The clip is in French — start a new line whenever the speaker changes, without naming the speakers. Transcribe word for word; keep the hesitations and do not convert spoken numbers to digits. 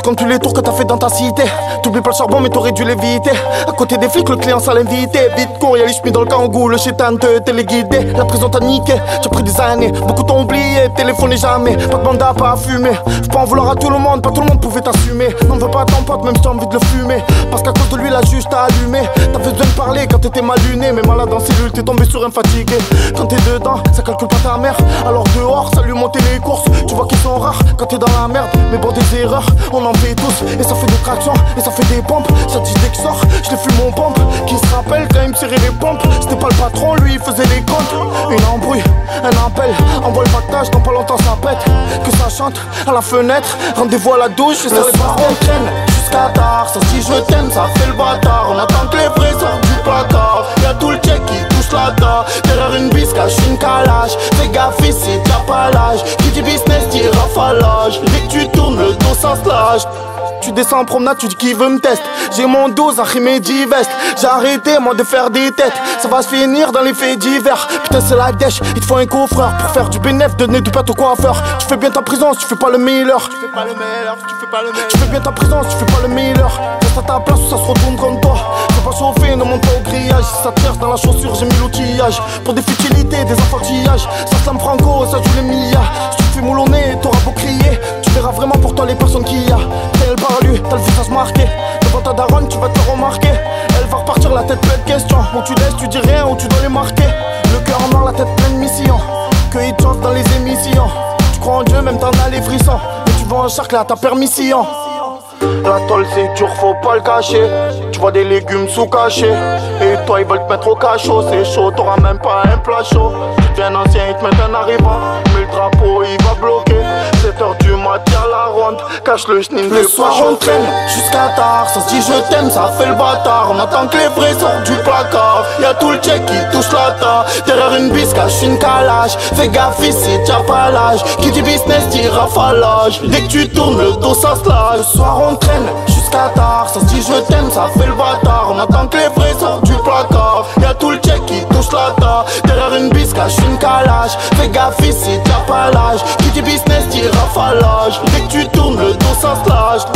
comptes plus les tours que t'as fait dans ta cité. T'oublies pas le charbon mais t'aurais dû l'éviter. À côté des flics le client ça l'invité. Vite cours y'a les chemins dans le kangou. Le chétan te téléguidé. La prison t'a niqué, t'as pris des années. Beaucoup t'ont oublié, téléphoné jamais. Pas de mandat, pas à fumer. Faut pas en vouloir à tout le monde, pas tout le monde pouvait t'assumer. N'en veux pas à ton pote même si t'as envie de le fumer. Parce qu'à cause de lui la juge t'a allumé. T'avais besoin de parler quand t'étais mal luné. Mais malade en cellule t'es tombé sur un fatigué. Quand t'es dedans ça calcule pas ta mère. Alors dehors ça lui monter les courses. Tu vois qu'ils sont rares quand t'es dans la merde. Mais bon des erreurs on en fait tous. Et ça fait des tractions et ça fait des pompes. Ça dit dès que sort je l'ai fume mon pompe. Qui se rappelle quand il me tirait les pompes. C'était pas le patron lui il faisait les comptes. Une embrouille, un appel. Envoie le pactage dans pas longtemps ça pète. Que ça chante à la fenêtre. Rendez-vous à la douche et ça les soir on traîne jusqu'à tard. Ça se dit je t'aime ça fait le bâtard. On attend que les vrais sortent du placard. Y'a tout le check qui touche la dent. Derrière une bise cache une calage. Fais gaffe ici t'as pas l'âge. Qui dit business dit rafalage. Dès que tu tournes le dos ça se lâche. Tu descends en promenade, tu dis qui veut me tester. J'ai mon dos, Zahim divest. J'ai arrêté moi de faire des têtes. Ça va se finir dans les faits divers. Putain c'est la dèche, il te faut un coffreur. Pour faire du bénéf, donner du pâte au coiffeur. Tu fais bien ta prison si tu fais pas le meilleur. Tu fais pas le meilleur, tu fais pas le meilleur. Tu fais bien ta prison si tu fais pas le meilleur. Reste à ta place ou ça se retourne contre toi. Fais pas chauffer, ne monte pas au grillage. Si ça te cherche dans la chaussure, j'ai mis l'outillage. Pour des futilités, des enfantillages. Ça slam franco, ça joue les milliards. Si tu te fais moulonner, t'auras beau crier. Tu verras vraiment pour toi les personnes qu'il y a. Tel par lui, t'as le visage marqué. Devant ta daronne, tu vas te remarquer. Elle va repartir la tête pleine de questions. Ou tu laisses, tu dis rien, ou tu dois les marquer. Le cœur en noir, la tête pleine de missions. Que ils te chantent dans les émissions. Tu crois en Dieu, même t'en as les frissons. Mais tu vas en charcle à ta permission. La tôle c'est dur, faut pas le cacher. Tu vois des légumes sous cachés. Et toi ils veulent te mettre au cachot. C'est chaud, t'auras même pas un plat chaud. Tu deviens ancien, ils te mettent un arrivant. Mais le drapeau il va bloquer. sept heures du mat, y'a la ronde. Cache le chenille, le soir on traîne jusqu'à tard. Ça se dit je t'aime, ça fait le bâtard. On attend que les vrais sortent du placard. Y'a tout le check qui touche la ta. Derrière une bise cache une calage. Fais gaffe ici, t'as pas l'âge. Qui dit business dit rafalage. Dès que tu tournes le dos ça se lâche. Le soir on traîne jusqu'à tard, ça se dit je t'aime, ça fait le bâtard. On attend que les vrais sortent du placard. Y'a tout le check qui touche la ta. Derrière une bise cache une calage. Fais gaffe ici, t'as pas l'âge. Qui dit business dit rafalage. Dès que tu tournes le dos ça se lâche.